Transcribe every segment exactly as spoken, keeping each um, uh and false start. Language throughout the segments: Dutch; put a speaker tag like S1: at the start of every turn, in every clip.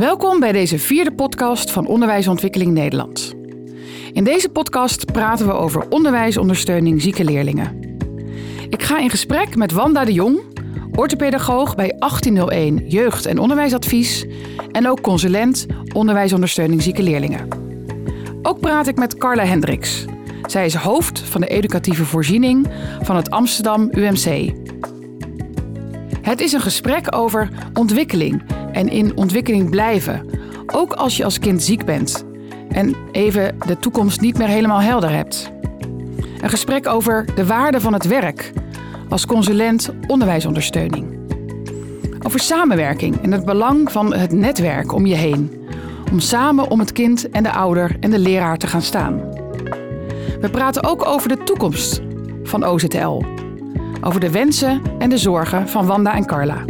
S1: Welkom bij deze vierde podcast van Onderwijsontwikkeling Nederland. In deze podcast praten we over onderwijsondersteuning zieke leerlingen. Ik ga in gesprek met Wanda de Jong, orthopedagoog bij achttienhonderdéén Jeugd- en Onderwijsadvies en ook consulent onderwijsondersteuning zieke leerlingen. Ook praat ik met Carla Hendricks. Zij is hoofd van de educatieve voorziening van het Amsterdam U M C. Het is een gesprek over ontwikkeling en in ontwikkeling blijven, ook als je als kind ziek bent en even de toekomst niet meer helemaal helder hebt. Een gesprek over de waarde van het werk als consulent onderwijsondersteuning. Over samenwerking en het belang van het netwerk om je heen, om samen om het kind en de ouder en de leraar te gaan staan. We praten ook over de toekomst van O Z L. Over de wensen en de zorgen van Wanda en Carla.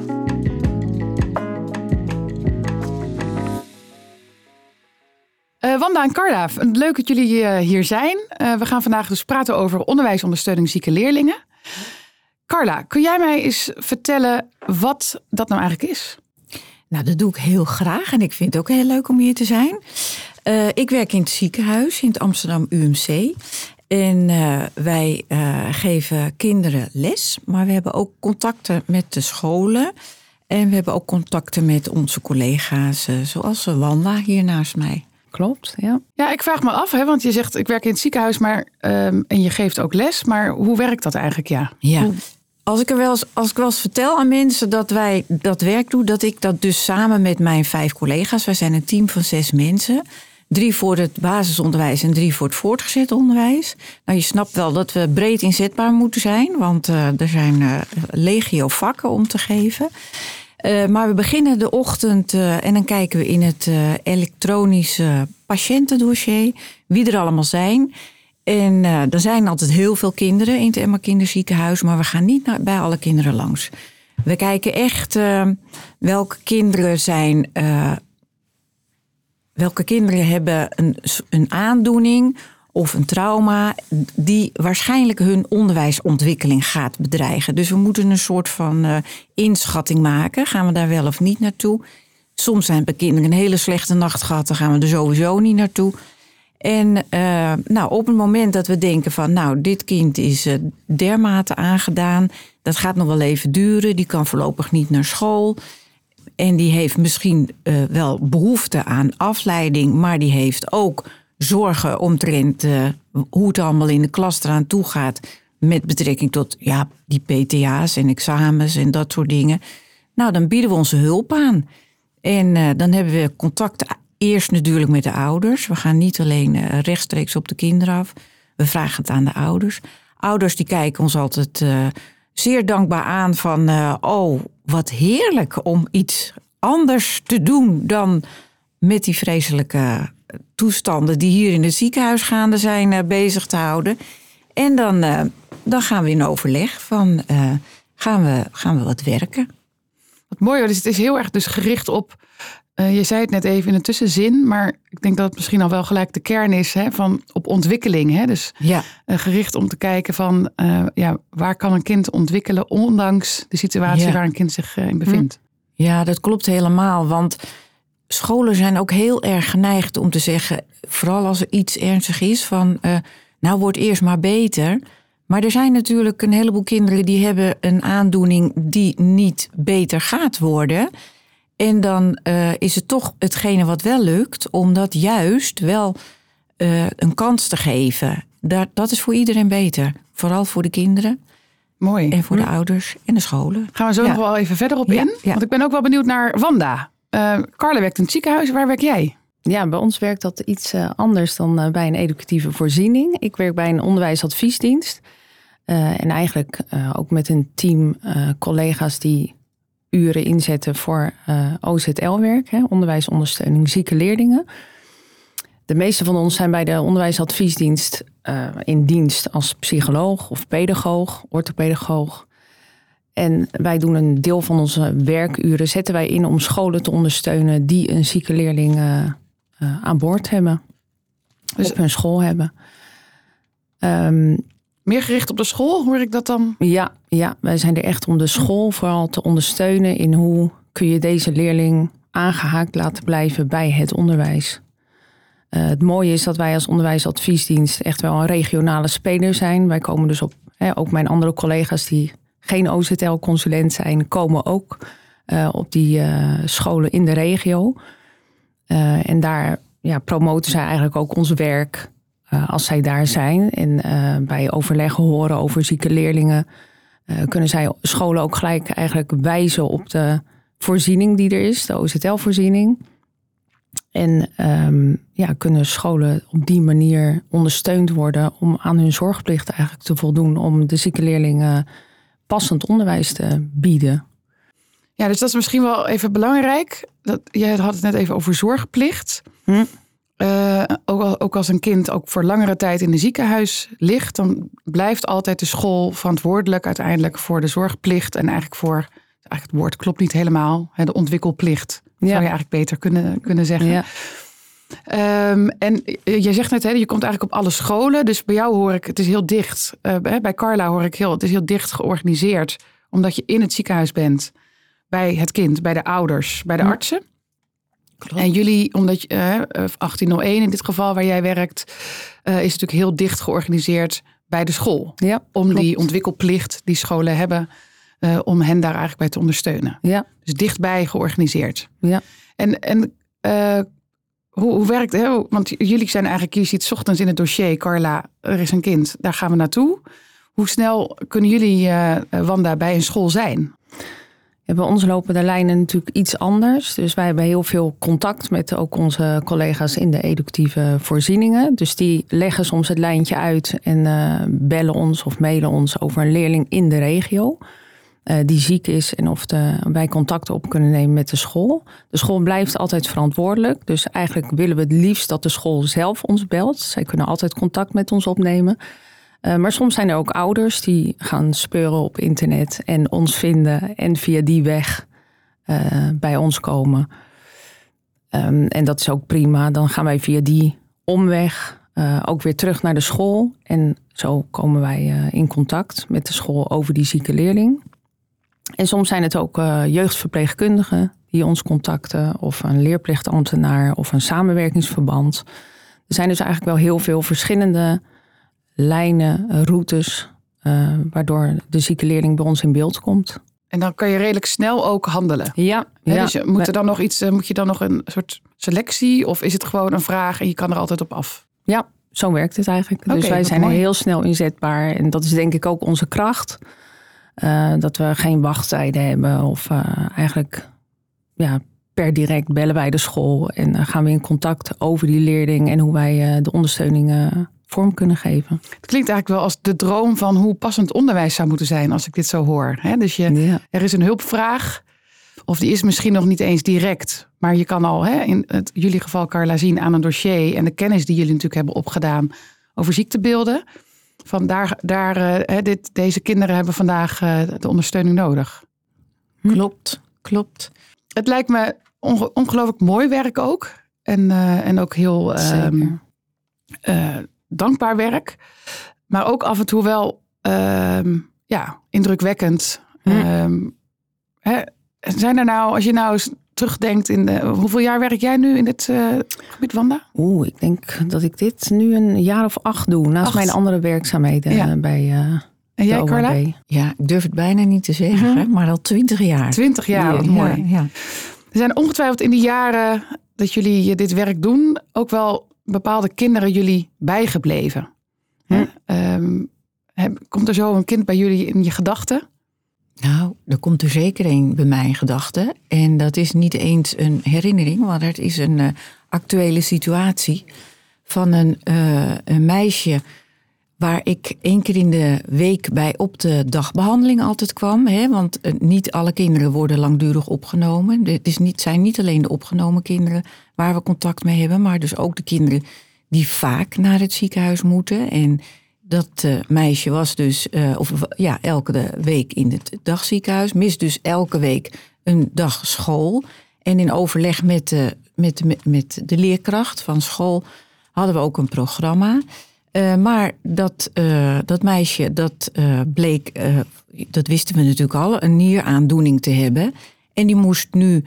S1: Uh, Wanda en Carla, leuk dat jullie uh, hier zijn. Uh, we gaan vandaag dus praten over onderwijsondersteuning zieke leerlingen. Carla, kun jij mij eens vertellen wat dat nou eigenlijk is?
S2: Nou, dat doe ik heel graag en ik vind het ook heel leuk om hier te zijn. Uh, ik werk in het ziekenhuis in het Amsterdam U M C. En uh, wij uh, geven kinderen les, maar we hebben ook contacten met de scholen. En we hebben ook contacten met onze collega's, uh, zoals Wanda hier naast mij.
S1: Klopt, ja. Ja, ik vraag me af, hè, want je zegt ik werk in het ziekenhuis maar, um, en je geeft ook les. Maar hoe werkt dat eigenlijk? Ja.
S2: Ja.
S1: Hoe...
S2: Als ik er wel eens, als ik wel eens vertel aan mensen dat wij dat werk doen, dat ik dat dus samen met mijn vijf collega's, wij zijn een team van zes mensen. Drie voor het basisonderwijs en drie voor het voortgezet onderwijs. Nou, je snapt wel dat we breed inzetbaar moeten zijn, want uh, er zijn uh, legio vakken om te geven. Uh, maar we beginnen de ochtend uh, en dan kijken we in het uh, elektronische patiëntendossier wie er allemaal zijn. En uh, er zijn altijd heel veel kinderen in het Emma Kinderziekenhuis, maar we gaan niet naar, bij alle kinderen langs. We kijken echt uh, welke kinderen zijn... Uh, Welke kinderen hebben een, een aandoening of een trauma die waarschijnlijk hun onderwijsontwikkeling gaat bedreigen. Dus we moeten een soort van uh, inschatting maken. Gaan we daar wel of niet naartoe? Soms zijn bij kinderen een hele slechte nacht gehad, dan gaan we er sowieso niet naartoe. En uh, nou, op het moment dat we denken van nou, dit kind is uh, dermate aangedaan, dat gaat nog wel even duren, die kan voorlopig niet naar school. En die heeft misschien uh, wel behoefte aan afleiding, maar die heeft ook zorgen omtrent uh, hoe het allemaal in de klas eraan toe gaat met betrekking tot ja, die P T A's en examens en dat soort dingen. Nou, dan bieden we onze hulp aan. En uh, dan hebben we contact eerst natuurlijk met de ouders. We gaan niet alleen uh, rechtstreeks op de kinderen af. We vragen het aan de ouders. Ouders die kijken ons altijd uh, zeer dankbaar aan van uh, oh, wat heerlijk om iets anders te doen dan met die vreselijke toestanden die hier in het ziekenhuis gaande zijn uh, bezig te houden. En dan, uh, dan gaan we in overleg van uh, gaan, we, gaan we wat werken.
S1: Wat mooi, dus het is heel erg dus gericht op, uh, je zei het net even in een tussenzin, maar ik denk dat het misschien al wel gelijk de kern is, hè, van op ontwikkeling. Hè? Dus
S2: ja.
S1: uh, gericht om te kijken van uh, ja, waar kan een kind ontwikkelen ondanks de situatie ja. waar een kind zich uh, in bevindt.
S2: Ja, dat klopt helemaal, want scholen zijn ook heel erg geneigd om te zeggen, vooral als er iets ernstig is, van uh, nou wordt eerst maar beter. Maar er zijn natuurlijk een heleboel kinderen die hebben een aandoening die niet beter gaat worden. En dan uh, is het toch hetgene wat wel lukt, om dat juist wel uh, een kans te geven. Dat, dat is voor iedereen beter. Vooral voor de kinderen.
S1: Mooi.
S2: En voor de ouders en de scholen.
S1: Gaan we zo
S2: ja.
S1: nog wel even verder op
S2: ja,
S1: in.
S2: Ja.
S1: Want ik ben ook wel benieuwd naar Wanda. Uh, Carla werkt in het ziekenhuis. Waar werk jij?
S3: Ja, bij ons werkt dat iets uh, anders dan uh, bij een educatieve voorziening. Ik werk bij een onderwijsadviesdienst. Uh, en eigenlijk uh, ook met een team uh, collega's die uren inzetten voor uh, O Z L-werk. Hè, onderwijsondersteuning zieke leerlingen. De meeste van ons zijn bij de onderwijsadviesdienst uh, in dienst als psycholoog of pedagoog, orthopedagoog. En wij doen een deel van onze werkuren, zetten wij in om scholen te ondersteunen die een zieke leerling uh, uh, aan boord hebben. Dus op hun school hebben. Um,
S1: Meer gericht op de school, hoor ik dat dan?
S3: Ja, ja, wij zijn er echt om de school vooral te ondersteunen in hoe kun je deze leerling aangehaakt laten blijven bij het onderwijs. Uh, het mooie is dat wij als onderwijsadviesdienst echt wel een regionale speler zijn. Wij komen dus op, hè, ook mijn andere collega's die geen O Z L-consulent zijn, komen ook uh, op die uh, scholen in de regio. Uh, en daar ja, promoten zij eigenlijk ook ons werk uh, als zij daar zijn. En uh, bij overleggen horen over zieke leerlingen uh, kunnen zij scholen ook gelijk eigenlijk wijzen op de voorziening die er is, de O Z L-voorziening. En um, ja, kunnen scholen op die manier ondersteund worden om aan hun zorgplicht eigenlijk te voldoen, om de zieke leerlingen passend onderwijs te bieden.
S1: Ja, dus dat is misschien wel even belangrijk. Dat, jij had het net even over zorgplicht. Hm. Uh, ook, ook als een kind ook voor langere tijd in een ziekenhuis ligt, dan blijft altijd de school verantwoordelijk uiteindelijk voor de zorgplicht. En eigenlijk voor, eigenlijk het woord klopt niet helemaal, hè, de ontwikkelplicht. Ja. Zou je eigenlijk beter kunnen, kunnen zeggen. Ja. Um, en je zegt net, hè, je komt eigenlijk op alle scholen. Dus bij jou hoor ik, het is heel dicht. Uh, bij Carla hoor ik heel, het is heel dicht georganiseerd. Omdat je in het ziekenhuis bent. Bij het kind, bij de ouders, bij de hm. artsen. Klopt. En jullie, omdat je, uh, achttien nul één in dit geval waar jij werkt, uh, is natuurlijk heel dicht georganiseerd bij de school. Ja, om klopt. Die ontwikkelplicht die scholen hebben, uh, om hen daar eigenlijk bij te ondersteunen. Ja. Dus dichtbij georganiseerd. Ja. En, en uh, hoe, hoe werkt het? Want jullie zijn eigenlijk, je ziet 's ochtends in het dossier, Carla, er is een kind, daar gaan we naartoe. Hoe snel kunnen jullie, uh, Wanda, bij een school zijn?
S3: Ja, bij ons lopen de lijnen natuurlijk iets anders. Dus wij hebben heel veel contact met ook onze collega's in de educatieve voorzieningen. Dus die leggen soms het lijntje uit en uh, bellen ons of mailen ons over een leerling in de regio. Uh, die ziek is en of de, wij contact op kunnen nemen met de school. De school blijft altijd verantwoordelijk. Dus eigenlijk willen we het liefst dat de school zelf ons belt. Zij kunnen altijd contact met ons opnemen. Uh, maar soms zijn er ook ouders die gaan speuren op internet en ons vinden en via die weg uh, bij ons komen. Um, en dat is ook prima. Dan gaan wij via die omweg uh, ook weer terug naar de school. En zo komen wij uh, in contact met de school over die zieke leerling. En soms zijn het ook uh, jeugdverpleegkundigen die ons contacten, of een leerplichtambtenaar of een samenwerkingsverband. Er zijn dus eigenlijk wel heel veel verschillende lijnen, routes, uh, waardoor de zieke leerling bij ons in beeld komt.
S1: En dan kan je redelijk snel ook handelen.
S3: Ja.
S1: He,
S3: ja.
S1: Dus je, moet er dan nog iets, moet je dan nog een soort selectie, of is het gewoon een vraag en je kan er altijd op af?
S3: Ja, zo werkt het eigenlijk.
S1: Okay,
S3: dus wij zijn
S1: mooi.
S3: heel snel inzetbaar. En dat is denk ik ook onze kracht. Uh, dat we geen wachttijden hebben. Of uh, eigenlijk ja, per direct bellen wij de school. En uh, gaan we in contact over die leerling en hoe wij uh, de ondersteuning uh, vorm kunnen geven.
S1: Het klinkt eigenlijk wel als de droom van hoe passend onderwijs zou moeten zijn als ik dit zo hoor. He, dus je, ja. er is een hulpvraag. Of die is misschien nog niet eens direct. Maar je kan al he, in het, jullie geval, Carla, zien aan een dossier en de kennis die jullie natuurlijk hebben opgedaan over ziektebeelden. Van daar, daar, uh, dit, deze kinderen hebben vandaag uh, de ondersteuning nodig.
S2: Hm? Klopt, klopt.
S1: Het lijkt me onge- ongelooflijk mooi werk ook. En, uh, en ook heel um, uh, dankbaar werk. Maar ook af en toe wel um, ja, indrukwekkend. Hm? Um, hè, zijn er nou, als je nou eens terugdenkt, in de, hoeveel jaar werk jij nu in dit uh, gebied, Wanda?
S3: Oeh, ik denk dat ik dit nu een jaar of acht doe. Naast acht. mijn andere werkzaamheden ja. bij uh,
S1: En jij, Carla?
S2: Ja, ik durf het bijna niet te zeggen, uh-huh. maar al twintig jaar.
S1: Twintig jaar, ja, mooi. Ja, ja. Er zijn ongetwijfeld in die jaren dat jullie dit werk doen ook wel bepaalde kinderen jullie bijgebleven. Hm? Um, komt er zo een kind bij jullie in je gedachten?
S2: Nou, er komt er zeker een bij mij in gedachten. En dat is niet eens een herinnering, maar het is een uh, actuele situatie van een, uh, een meisje waar ik één keer in de week bij op de dagbehandeling altijd kwam. Hè, want uh, niet alle kinderen worden langdurig opgenomen. Het is niet, zijn niet alleen de opgenomen kinderen waar we contact mee hebben, maar dus ook de kinderen die vaak naar het ziekenhuis moeten. En dat uh, meisje was dus uh, of, ja, elke week in het dagziekenhuis. Mist dus elke week een dag school. En in overleg met de, met, met, met de leerkracht van school hadden we ook een programma. Uh, maar dat, uh, dat meisje, dat uh, bleek, uh, dat wisten we natuurlijk al, een nieraandoening te hebben. En die moest nu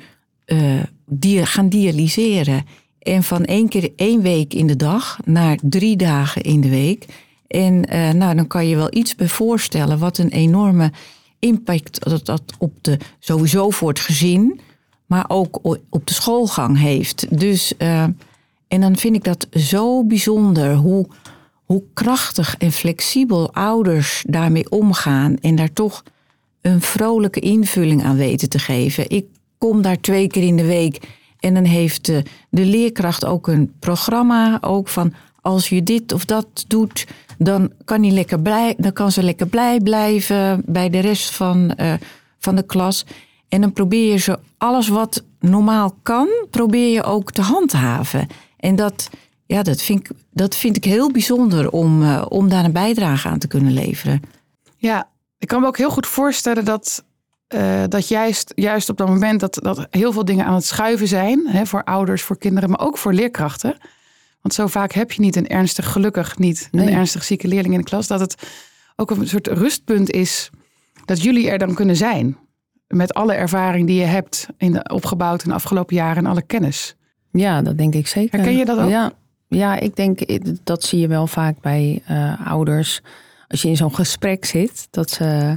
S2: uh, die, gaan dialyseren. En van één keer één week in de dag naar drie dagen in de week. En uh, nou, dan kan je wel iets bij voorstellen wat een enorme impact dat dat op de, sowieso voor het gezin, maar ook op de schoolgang heeft. Dus, uh, en dan vind ik dat zo bijzonder hoe, hoe krachtig en flexibel ouders daarmee omgaan en daar toch een vrolijke invulling aan weten te geven. Ik kom daar twee keer in de week en dan heeft de, de leerkracht ook een programma, ook van als je dit of dat doet, dan kan, hij lekker blij, dan kan ze lekker blij blijven bij de rest van, uh, van de klas. En dan probeer je zo alles wat normaal kan, probeer je ook te handhaven. En dat, ja, dat, vind, ik, dat vind ik heel bijzonder om, uh, om daar een bijdrage aan te kunnen leveren.
S1: Ja, ik kan me ook heel goed voorstellen dat, uh, dat juist, juist op dat moment dat, dat heel veel dingen aan het schuiven zijn. Hè, voor ouders, voor kinderen, maar ook voor leerkrachten. Want zo vaak heb je niet een ernstig, gelukkig niet nee. een ernstig zieke leerling in de klas. Dat het ook een soort rustpunt is dat jullie er dan kunnen zijn. Met alle ervaring die je hebt in de, opgebouwd in de afgelopen jaren en alle kennis.
S3: Ja, dat denk ik zeker.
S1: Herken je dat ook?
S3: Ja, ja ik denk, dat zie je wel vaak bij uh, ouders. Als je in zo'n gesprek zit, dat ze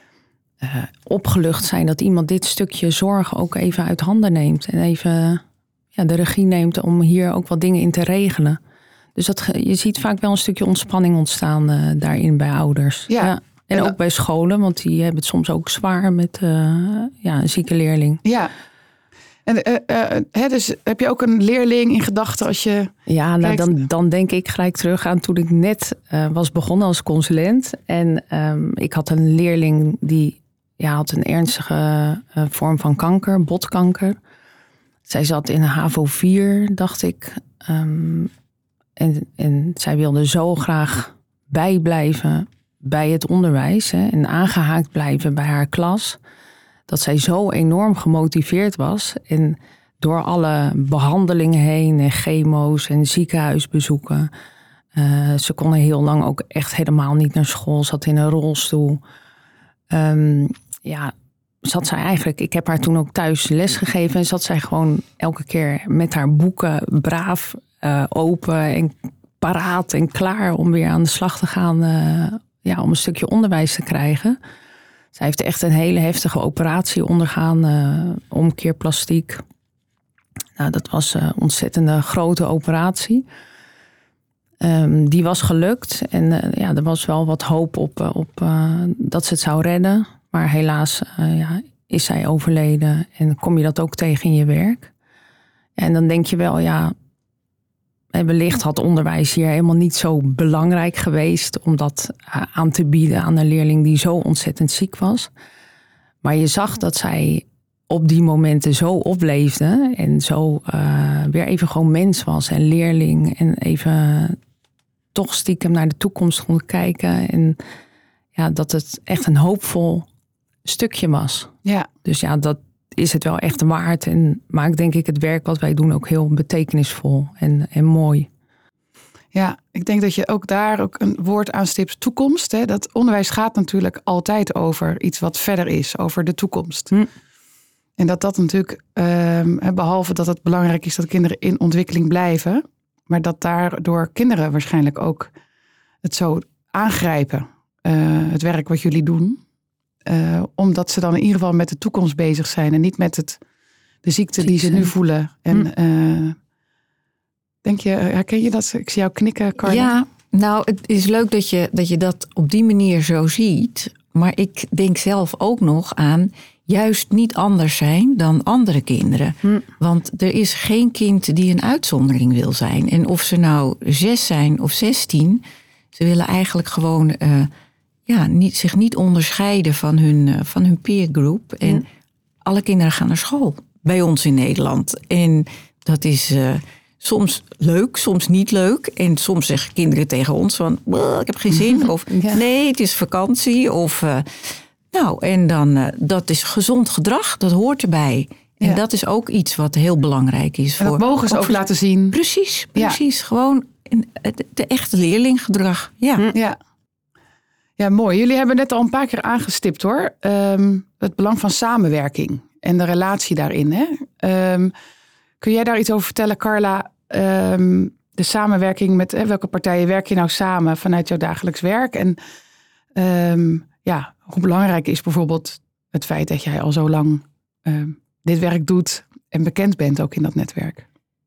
S3: uh, opgelucht zijn dat iemand dit stukje zorg ook even uit handen neemt. En even ja, de regie neemt om hier ook wat dingen in te regelen. Dus dat, je ziet vaak wel een stukje ontspanning ontstaan uh, daarin bij ouders.
S1: Ja.
S3: ja. En ja. ook bij scholen, want die hebben het soms ook zwaar met uh, ja, een zieke leerling.
S1: Ja. En uh, uh, hè, dus heb je ook een leerling in gedachten als je...
S3: Ja, nou, dan, dan denk ik gelijk terug aan toen ik net uh, was begonnen als consulent. En um, ik had een leerling die ja, had een ernstige uh, vorm van kanker, botkanker. Zij zat in H A V O vier, dacht ik. Um, en, en zij wilde zo graag bijblijven bij het onderwijs. Hè, en aangehaakt blijven bij haar klas. Dat zij zo enorm gemotiveerd was. En door alle behandelingen heen en chemo's en ziekenhuisbezoeken. Uh, ze kon heel lang ook echt helemaal niet naar school. Zat in een rolstoel. Um, ja, zat zij eigenlijk... Ik heb haar toen ook thuis les gegeven. En zat zij gewoon elke keer met haar boeken braaf uh, open en paraat en klaar om weer aan de slag te gaan. Uh, ja, om een stukje onderwijs te krijgen. Zij heeft echt een hele heftige operatie ondergaan. Uh, omkeerplastiek. Nou, dat was een ontzettende grote operatie. Um, die was gelukt. En uh, ja, er was wel wat hoop op, uh, op uh, dat ze het zou redden. Maar helaas uh, ja, is zij overleden. En kom je dat ook tegen in je werk. En dan denk je wel, ja... wellicht had onderwijs hier helemaal niet zo belangrijk geweest... om dat uh, aan te bieden aan een leerling die zo ontzettend ziek was. Maar je zag dat zij op die momenten zo opleefde... en zo uh, weer even gewoon mens was en leerling... en even toch stiekem naar de toekomst kon kijken. En ja, dat het echt een hoopvol stukje was.
S1: Ja.
S3: Dus ja, dat is het wel echt waard. En maakt denk ik het werk wat wij doen ook heel betekenisvol en, en mooi.
S1: Ja, ik denk dat je ook daar ook een woord aanstipt, toekomst. Hè? Dat onderwijs gaat natuurlijk altijd over iets wat verder is, over de toekomst. Hm. En dat dat natuurlijk, uh, behalve dat het belangrijk is dat kinderen in ontwikkeling blijven, maar dat daardoor kinderen waarschijnlijk ook het zo aangrijpen, uh, het werk wat jullie doen. Uh, omdat ze dan in ieder geval met de toekomst bezig zijn en niet met het, de ziekte die ze nu voelen. En hm. uh, denk je, herken je dat? Ik zie jou knikken, Carla.
S2: Ja, nou, het is leuk dat je, dat je dat op die manier zo ziet. Maar ik denk zelf ook nog aan juist niet anders zijn dan andere kinderen. Hm. Want er is geen kind die een uitzondering wil zijn. En of ze nou zes zijn of zestien, ze willen eigenlijk gewoon uh, ja, niet, zich niet onderscheiden van hun, uh, van hun peergroep. En hm. alle kinderen gaan naar school bij ons in Nederland. En dat is uh, soms leuk, soms niet leuk. En soms zeggen kinderen tegen ons van, ik heb geen zin. Of ja. nee, het is vakantie. Of uh, nou, en dan, uh, dat is gezond gedrag, dat hoort erbij. En ja. dat is ook iets wat heel belangrijk is.
S1: En dat voor, mogen ze ook voor, laten zien.
S2: Precies, precies. Ja. Gewoon de, de echte leerlinggedrag. Ja.
S1: ja. Ja, mooi. Jullie hebben net al een paar keer aangestipt hoor. Um, het belang van samenwerking en de relatie daarin. Hè? Um, kun jij daar iets over vertellen, Carla? Um, de samenwerking met hè, welke partijen werk je nou samen vanuit jouw dagelijks werk? En um, ja, hoe belangrijk is bijvoorbeeld het feit dat jij al zo lang um, dit werk doet en bekend bent ook in dat netwerk?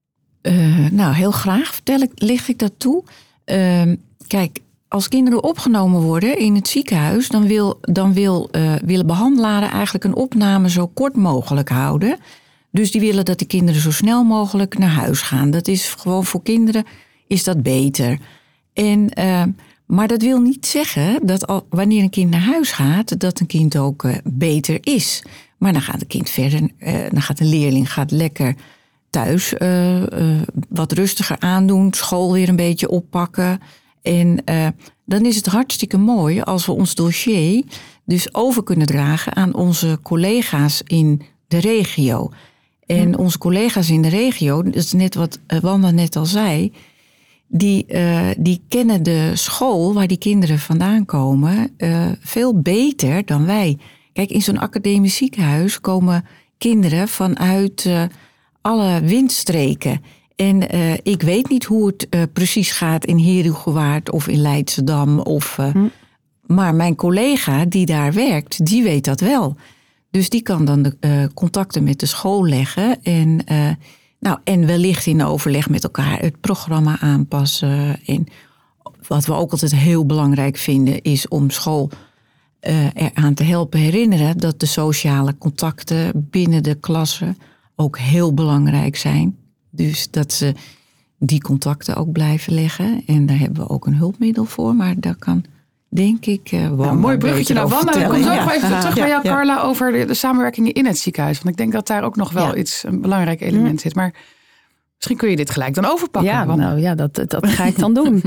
S2: Uh, nou, heel graag vertel ik, licht ik dat toe. Uh, kijk, als kinderen opgenomen worden in het ziekenhuis, dan wil, dan wil, uh, willen behandelaren eigenlijk een opname zo kort mogelijk houden. Dus die willen dat de kinderen zo snel mogelijk naar huis gaan. Dat is gewoon voor kinderen is dat beter. En, uh, maar dat wil niet zeggen dat al, wanneer een kind naar huis gaat, dat een kind ook uh, beter is. Maar dan gaat het kind verder, uh, dan gaat de leerling gaat lekker thuis uh, uh, wat rustiger aandoen, school weer een beetje oppakken. En uh, dan is het hartstikke mooi als we ons dossier dus over kunnen dragen aan onze collega's in de regio. En onze collega's in de regio, dat is net wat Wanda net al zei, die, uh, die kennen de school waar die kinderen vandaan komen uh, veel beter dan wij. Kijk, in zo'n academisch ziekenhuis komen kinderen vanuit uh, alle windstreken. En uh, ik weet niet hoe het uh, precies gaat in Herugewaard of in Leidschendam. Of, uh, hm. Maar mijn collega die daar werkt, die weet dat wel. Dus die kan dan de uh, contacten met de school leggen. En, uh, nou, en wellicht in overleg met elkaar het programma aanpassen. En wat we ook altijd heel belangrijk vinden is om school uh, eraan te helpen herinneren dat de sociale contacten binnen de klassen ook heel belangrijk zijn. Dus dat ze die contacten ook blijven leggen. En daar hebben we ook een hulpmiddel voor. Maar daar kan, denk ik, uh,
S1: nou, mooi bruggetje naar Wanda. Ik kom zo
S2: ja.
S1: even terug bij jou, Carla, ja. over de, de samenwerkingen in het ziekenhuis. Want ik denk dat daar ook nog wel ja. iets, een belangrijk element zit. Maar misschien kun je dit gelijk dan overpakken.
S3: Ja,
S1: Wanda.
S3: nou ja, dat, dat ga ik dan doen.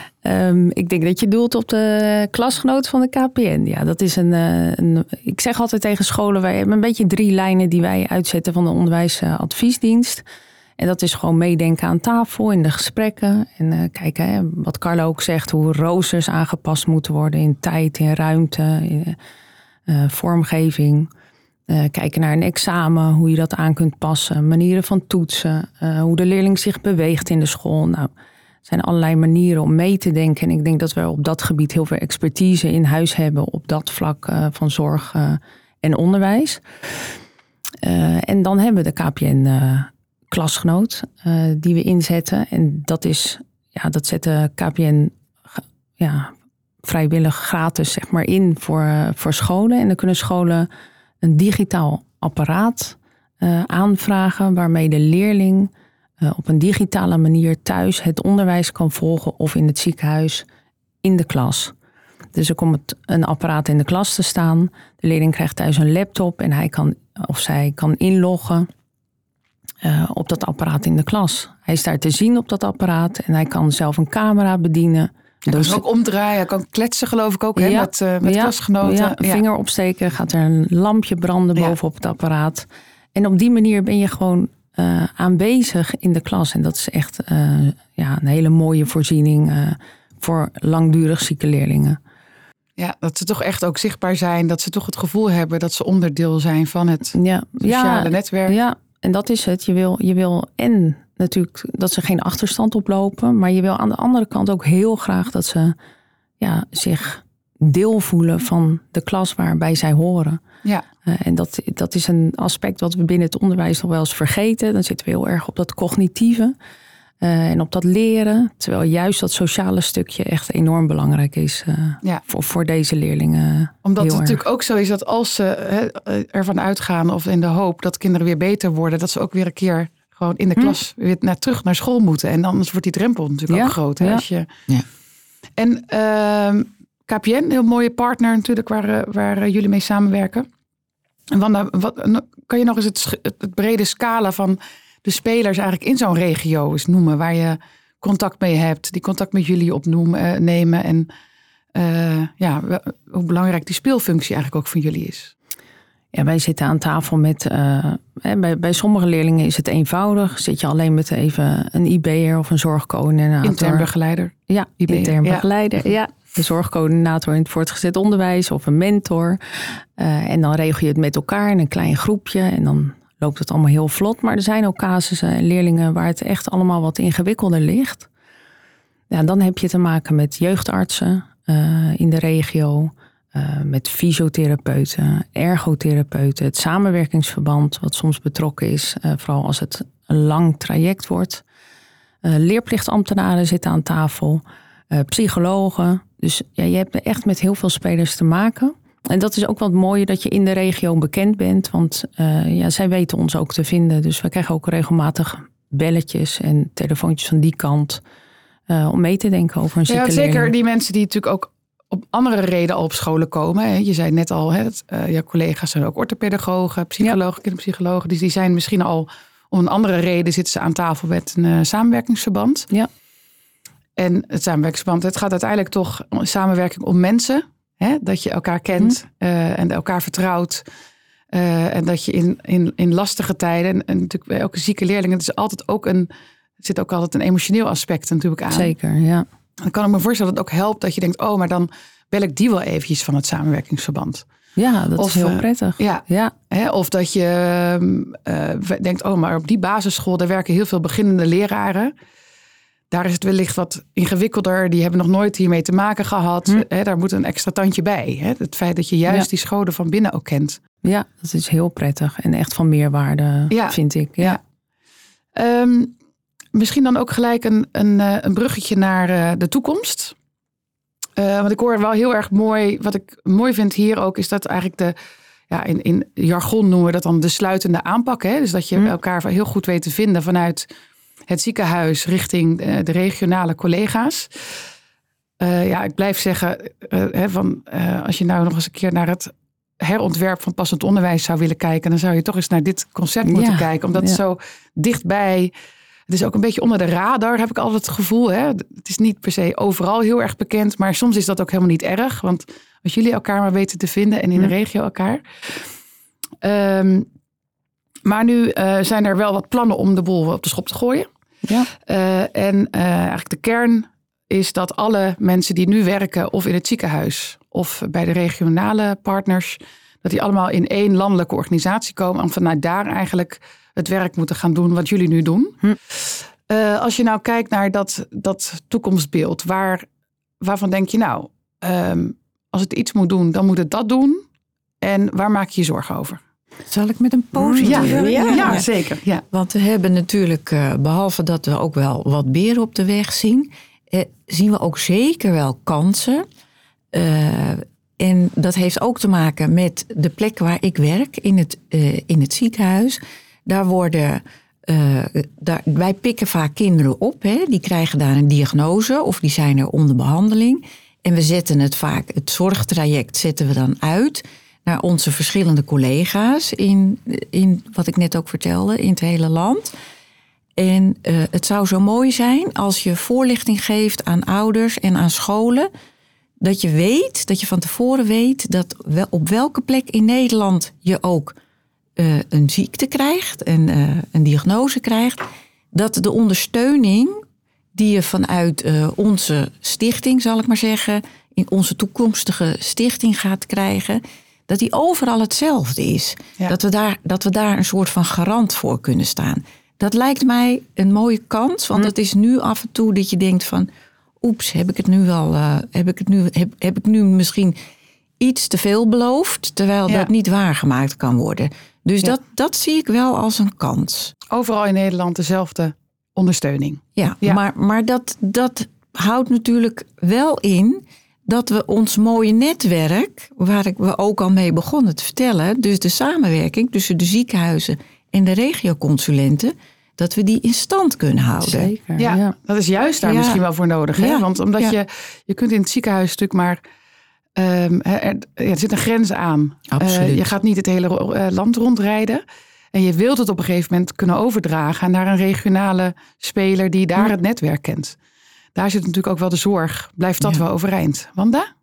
S3: Um, ik denk dat je doelt op de klasgenoot van de K P N. Ja, dat is een, een. Ik zeg altijd tegen scholen, wij hebben een beetje drie lijnen die wij uitzetten van de onderwijsadviesdienst. En dat is gewoon meedenken aan tafel in de gesprekken. En uh, kijken, hè, wat Carla ook zegt, hoe roosters aangepast moeten worden in tijd, in ruimte, in uh, vormgeving. Uh, kijken naar een examen, hoe je dat aan kunt passen. Manieren van toetsen, uh, hoe de leerling zich beweegt in de school. Nou, er zijn allerlei manieren om mee te denken. En ik denk dat we op dat gebied heel veel expertise in huis hebben op dat vlak uh, van zorg uh, en onderwijs. Uh, en dan hebben we de K P N uh, klasgenoot uh, die we inzetten. En dat is, ja, dat zet de K P N ja, vrijwillig gratis zeg maar in voor, uh, voor scholen. En dan kunnen scholen een digitaal apparaat uh, aanvragen waarmee de leerling uh, op een digitale manier thuis het onderwijs kan volgen of in het ziekenhuis in de klas. Dus er komt een apparaat in de klas te staan. De leerling krijgt thuis een laptop en hij kan of zij kan inloggen Uh, op dat apparaat in de klas. Hij is daar te zien op dat apparaat en hij kan zelf een camera bedienen.
S1: Hij kan ook omdraaien, hij kan kletsen geloof ik ook ja, hè, met, uh, met ja, klasgenoten.
S3: Ja, een ja. vinger opsteken, gaat er een lampje branden ja. bovenop het apparaat. En op die manier ben je gewoon uh, aanwezig in de klas. En dat is echt uh, ja, een hele mooie voorziening uh, voor langdurig zieke leerlingen.
S1: Ja, dat ze toch echt ook zichtbaar zijn. Dat ze toch het gevoel hebben dat ze onderdeel zijn van het ja. sociale
S3: ja,
S1: netwerk.
S3: Ja. En dat is het. Je wil, je wil en natuurlijk dat ze geen achterstand oplopen. Maar je wil aan de andere kant ook heel graag dat ze ja, zich deel voelen van de klas waarbij zij horen. Ja. Uh, en dat, dat is een aspect wat we binnen het onderwijs nog wel eens vergeten. Dan zitten we heel erg op dat cognitieve uh, en op dat leren. Terwijl juist dat sociale stukje echt enorm belangrijk is uh, ja. voor, voor deze leerlingen.
S1: Omdat het
S3: erg.
S1: natuurlijk ook zo is dat als ze he, ervan uitgaan of in de hoop dat kinderen weer beter worden, dat ze ook weer een keer gewoon in de klas hm. weer naar, terug naar school moeten. En anders wordt die drempel natuurlijk ja. ook groot. Hè, ja. Als je... ja. En uh, K P N, een heel mooie partner natuurlijk waar, waar jullie mee samenwerken. En Wanda, wat, kan je nog eens het, het brede scala van de spelers eigenlijk in zo'n regio eens noemen, waar je contact mee hebt, die contact met jullie opnemen nemen en uh, ja, hoe belangrijk die speelfunctie eigenlijk ook van jullie is?
S3: Ja, wij zitten aan tafel met, uh, bij, bij sommige leerlingen is het eenvoudig. Zit je alleen met even een I B'er of een zorgcoördinator.
S1: Intern begeleider.
S3: Ja,
S1: I B'er.
S3: intern begeleider, ja. ja. De zorgcoördinator in het voortgezet onderwijs of een mentor. Uh, en dan regel je het met elkaar in een klein groepje en dan loopt het allemaal heel vlot. Maar er zijn ook casussen en leerlingen waar het echt allemaal wat ingewikkelder ligt. Ja, dan heb je te maken met jeugdartsen uh, in de regio, uh, met fysiotherapeuten, ergotherapeuten, het samenwerkingsverband wat soms betrokken is, uh, vooral als het een lang traject wordt. Uh, leerplichtambtenaren zitten aan tafel, uh, psychologen. Dus ja, je hebt echt met heel veel spelers te maken. En dat is ook wat mooie dat je in de regio bekend bent. Want uh, ja, zij weten ons ook te vinden. Dus we krijgen ook regelmatig belletjes en telefoontjes van die kant. Uh, om mee te denken over een zieke
S1: ja,
S3: leerling.
S1: Zeker die mensen die natuurlijk ook op andere redenen al op scholen komen. Hè. Je zei net al, hè, dat, uh, jouw collega's zijn ook orthopedagogen, psychologen, ja. kinderpsychologen. Dus die zijn misschien al om een andere reden zitten ze aan tafel met een uh, samenwerkingsverband.
S3: Ja.
S1: En het samenwerkingsverband, het gaat uiteindelijk toch om samenwerking om mensen. Hè, dat je elkaar kent hm. uh, en elkaar vertrouwt. Uh, en dat je in, in, in lastige tijden, en, en natuurlijk bij elke zieke leerling, het is altijd ook een, er zit ook altijd een emotioneel aspect natuurlijk aan.
S3: Zeker, ja.
S1: Dan kan ik me voorstellen dat het ook helpt dat je denkt, oh, maar dan bel ik die wel eventjes van het samenwerkingsverband.
S3: Ja, dat
S1: of,
S3: is heel
S1: uh,
S3: prettig.
S1: Ja,
S3: ja.
S1: Hè, of dat je uh, denkt, oh, maar op die basisschool, daar werken heel veel beginnende leraren. Daar is het wellicht wat ingewikkelder. Die hebben nog nooit hiermee te maken gehad. Hm. Hè, daar moet een extra tandje bij. Hè? Het feit dat je juist ja. die scholen van binnen ook kent.
S3: Ja, dat is heel prettig. En echt van meerwaarde, ja. vind ik. Ja.
S1: Ja. Um, misschien dan ook gelijk een, een, een bruggetje naar uh, de toekomst. Uh, want ik hoor wel heel erg mooi. Wat ik mooi vind hier ook is dat eigenlijk de... Ja, in, in jargon noemen we dat dan de sluitende aanpak. Hè? Dus dat je hm. elkaar heel goed weet te vinden vanuit het ziekenhuis richting de, de regionale collega's. Uh, ja, ik blijf zeggen, uh, hè, van, uh, als je nou nog eens een keer naar het herontwerp van passend onderwijs zou willen kijken, dan zou je toch eens naar dit concept moeten ja, kijken. Omdat ja. het zo dichtbij, het is ook een beetje onder de radar, heb ik altijd het gevoel. Hè? Het is niet per se overal heel erg bekend, maar soms is dat ook helemaal niet erg. Want als jullie elkaar maar weten te vinden en in de regio elkaar. Um, maar nu uh, zijn er wel wat plannen om de boel op de schop te gooien. Ja. Uh, en uh, eigenlijk de kern is dat alle mensen die nu werken of in het ziekenhuis of bij de regionale partners, dat die allemaal in één landelijke organisatie komen en vanuit daar eigenlijk het werk moeten gaan doen wat jullie nu doen. Hm. Uh, als je nou kijkt naar dat, dat toekomstbeeld, waar, waarvan denk je nou, um, als het iets moet doen, dan moet het dat doen. En waar maak je je zorgen over?
S2: Zal ik met een positieve?
S1: Ja, ja, ja, ja, zeker. Ja.
S2: Want we hebben natuurlijk, uh, behalve dat we ook wel wat beren op de weg zien, eh, zien we ook zeker wel kansen. Uh, en dat heeft ook te maken met de plek waar ik werk, in het, uh, in het ziekenhuis. Daar worden, uh, daar, wij pikken vaak kinderen op, hè, die krijgen daar een diagnose of die zijn er onder behandeling. En we zetten het vaak, het zorgtraject zetten we dan uit naar onze verschillende collega's in, in wat ik net ook vertelde, in het hele land. En uh, het zou zo mooi zijn als je voorlichting geeft aan ouders en aan scholen, dat je weet, dat je van tevoren weet dat wel, op welke plek in Nederland je ook uh, een ziekte krijgt, en uh, een diagnose krijgt, dat de ondersteuning die je vanuit uh, onze stichting, zal ik maar zeggen, in onze toekomstige stichting gaat krijgen, dat die overal hetzelfde is. Ja. Dat we daar, dat we daar een soort van garant voor kunnen staan. Dat lijkt mij een mooie kans, want hm. het is nu af en toe dat je denkt van, oeps, heb ik het nu wel, uh, heb ik het nu, heb, heb ik nu misschien iets te veel beloofd, terwijl ja. dat niet waargemaakt kan worden. Dus ja. dat, dat zie ik wel als een kans.
S1: Overal in Nederland dezelfde ondersteuning.
S2: Ja, ja. maar, maar dat, dat houdt natuurlijk wel in dat we ons mooie netwerk, waar ik we ook al mee begonnen te vertellen, dus de samenwerking tussen de ziekenhuizen en de regioconsulenten, dat we die in stand kunnen houden.
S1: Zeker, ja, ja. Dat is juist daar ja. misschien wel voor nodig. Hè? Ja. Want omdat ja. je, je kunt in het ziekenhuis natuurlijk maar, um, er, er zit een grens aan.
S2: Absoluut.
S1: Uh, je gaat niet het hele uh, land rondrijden. En je wilt het op een gegeven moment kunnen overdragen naar een regionale speler die daar ja. het netwerk kent. Daar zit natuurlijk ook wel de zorg. Blijft dat ja. wel overeind? Wanda?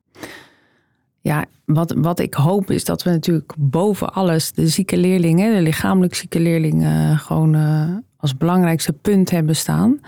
S3: Ja, wat, wat ik hoop is dat we natuurlijk boven alles de zieke leerlingen, de lichamelijk zieke leerlingen, gewoon uh, als belangrijkste punt hebben staan.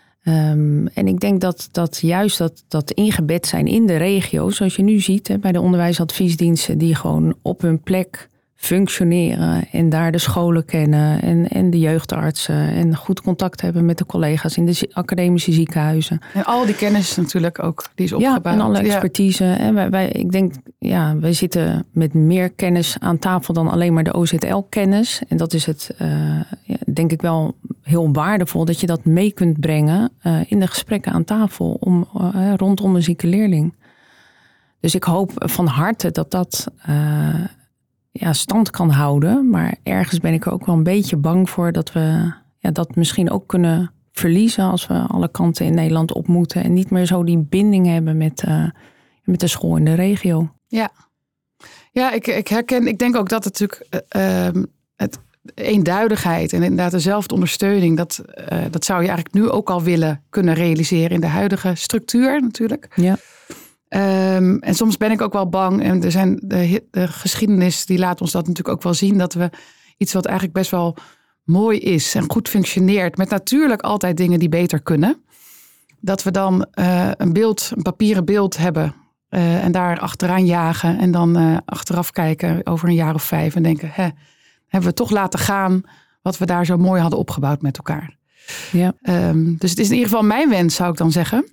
S3: Um, en ik denk dat, dat juist dat, dat ingebed zijn in de regio, zoals je nu ziet hè, bij de onderwijsadviesdiensten, die gewoon op hun plek functioneren en daar de scholen kennen en, en de jeugdartsen en goed contact hebben met de collega's in de academische ziekenhuizen.
S1: En al die kennis natuurlijk ook, die is opgebouwd.
S3: Ja, en alle expertise. Ja. En wij, wij, ik denk, ja, wij zitten met meer kennis aan tafel dan alleen maar de O Z L-kennis. En dat is het, uh, ja, denk ik wel heel waardevol dat je dat mee kunt brengen uh, in de gesprekken aan tafel om, uh, rondom een zieke leerling. Dus ik hoop van harte dat dat uh, ja, stand kan houden. Maar ergens ben ik er ook wel een beetje bang voor dat we ja, dat misschien ook kunnen verliezen als we alle kanten in Nederland op moeten. En niet meer zo die binding hebben met, uh, met de school in de regio.
S1: Ja, ja ik, ik herken, ik denk ook dat het natuurlijk uh, het eenduidigheid en inderdaad dezelfde ondersteuning, dat, uh, dat zou je eigenlijk nu ook al willen kunnen realiseren in de huidige structuur natuurlijk.
S3: Ja.
S1: Um, en soms ben ik ook wel bang. En er zijn de, de geschiedenis die laat ons dat natuurlijk ook wel zien. Dat we iets wat eigenlijk best wel mooi is en goed functioneert. Met natuurlijk altijd dingen die beter kunnen. Dat we dan uh, een beeld, een papieren beeld hebben. Uh, en daar achteraan jagen. En dan uh, achteraf kijken over een jaar of vijf. En denken, hè, hebben we toch laten gaan wat we daar zo mooi hadden opgebouwd met elkaar.
S3: Ja.
S1: Um, dus het is in ieder geval mijn wens, zou ik dan zeggen.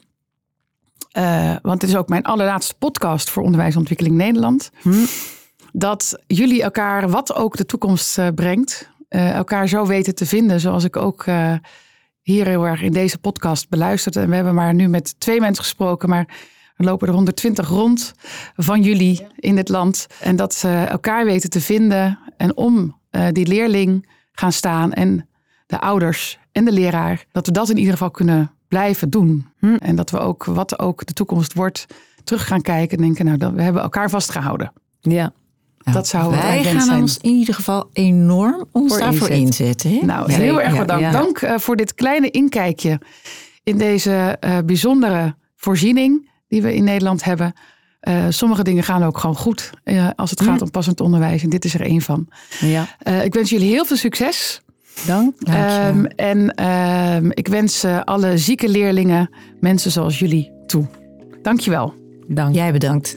S1: Uh, want het is ook mijn allerlaatste podcast voor Onderwijsontwikkeling Nederland.
S3: Hm.
S1: Dat jullie elkaar, wat ook de toekomst uh, brengt, uh, elkaar zo weten te vinden. Zoals ik ook uh, hier heel erg in deze podcast beluisterd. En we hebben maar nu met twee mensen gesproken. Maar er lopen er honderdtwintig rond van jullie in dit land. En dat ze elkaar weten te vinden. En om uh, die leerling gaan staan. En de ouders en de leraar. Dat we dat in ieder geval kunnen blijven doen. Hm. En dat we ook, wat ook de toekomst wordt, terug gaan kijken en denken, nou, dat, we hebben elkaar vastgehouden.
S3: Ja.
S1: Nou, dat zou
S2: wij gaan
S1: zijn.
S2: ons in ieder geval enorm ons
S3: voor
S2: daarvoor
S3: inzetten.
S2: inzetten. Hè?
S1: Nou,
S2: ja.
S1: heel erg bedankt.
S3: Ja, ja.
S1: Dank uh, voor dit kleine inkijkje in deze uh, bijzondere voorziening die we in Nederland hebben. Uh, sommige dingen gaan ook gewoon goed uh, als het gaat hm. om passend onderwijs. En dit is er één van.
S3: Ja.
S1: Uh, ik wens jullie heel veel succes.
S3: Dank.
S1: Um, en um, ik wens uh, alle zieke leerlingen, mensen zoals jullie, toe. Dankjewel.
S3: Dank.
S2: Jij bedankt.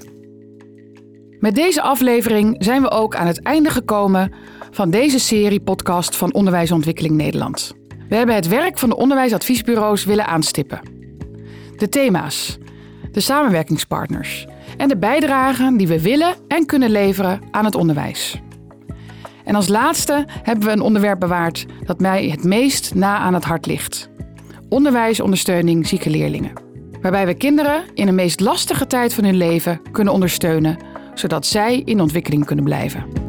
S1: Met deze aflevering zijn we ook aan het einde gekomen van deze serie podcast van Onderwijsontwikkeling Nederland. We hebben het werk van de onderwijsadviesbureaus willen aanstippen. De thema's, de samenwerkingspartners en de bijdragen die we willen en kunnen leveren aan het onderwijs. En als laatste hebben we een onderwerp bewaard dat mij het meest na aan het hart ligt. Onderwijsondersteuning zieke leerlingen. Waarbij we kinderen in de meest lastige tijd van hun leven kunnen ondersteunen, zodat zij in ontwikkeling kunnen blijven.